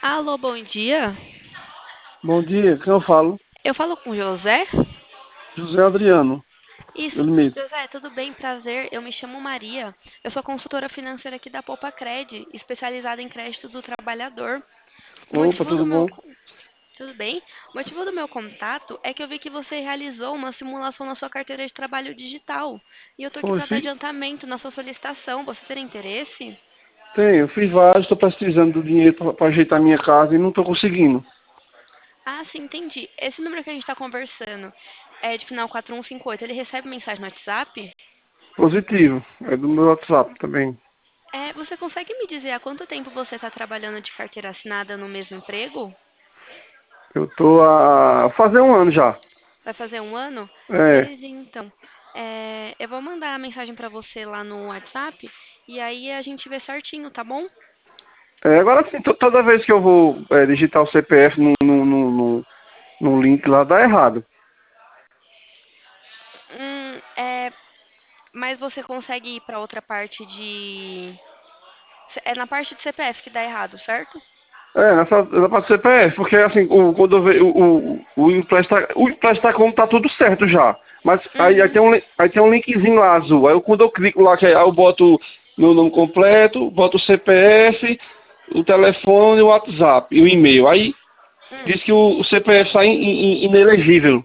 Alô, bom dia. Bom dia, quem eu falo? Eu falo com o José? José Adriano, Isso. ele mesmo. José, tudo bem? Prazer. Eu me chamo Maria. Eu sou consultora financeira aqui da Poupa Cred, especializada em crédito do trabalhador. O Opa, motivo do tudo meu... bom? con- Tudo bem? O motivo do meu contato é que eu vi que você realizou uma simulação na sua carteira de trabalho digital. E eu tô aqui Oi, para dar adiantamento na sua solicitação. Você tem interesse? tenho, fiz vários, estou precisando do dinheiro para ajeitar minha casa e não estou conseguindo. Ah, sim, entendi. Esse número que a gente está conversando é de final 4158. Ele recebe mensagem no WhatsApp? Positivo, é do meu WhatsApp também. Você consegue me dizer há quanto tempo você está trabalhando de carteira assinada no mesmo emprego? Eu estou a fazer um ano já. Vai fazer um ano? É, Beleza, então. Eu vou mandar a mensagem para você lá no WhatsApp e aí a gente vê certinho, tá bom? agora sim, toda vez que eu vou digitar o CPF no link lá, dá errado. Hum, mas você consegue ir para outra parte de. É na parte de CPF que dá errado, certo? Na parte do CPF, porque assim, quando eu vejo o empresta como tá tudo certo já. Mas aí Uhum. aí tem um linkzinho lá azul. Quando eu clico lá, aí eu boto meu nome completo, boto o CPF, o telefone, o WhatsApp e o e-mail. Aí Hum. diz que o CPF está inelegível.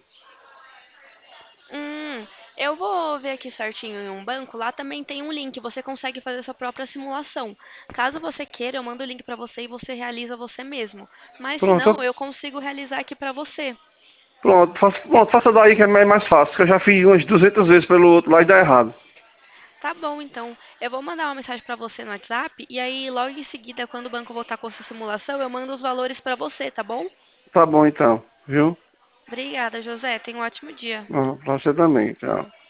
Hum, eu vou ver aqui certinho em um banco. Lá também tem um link. Você consegue fazer sua própria simulação. Caso você queira, eu mando o link para você e você realiza você mesmo. Mas se não, Pronto, eu consigo realizar aqui para você. pronto, faça daí que é mais fácil, que eu já fiz umas 200 vezes pelo outro lá e dá errado. Tá bom, então. Eu vou mandar uma mensagem para você no WhatsApp e aí logo em seguida, quando o banco voltar com essa simulação, eu mando os valores para você, tá bom? Tá bom então, viu? Obrigada, José. Tenha um ótimo dia. Pra você também, tchau.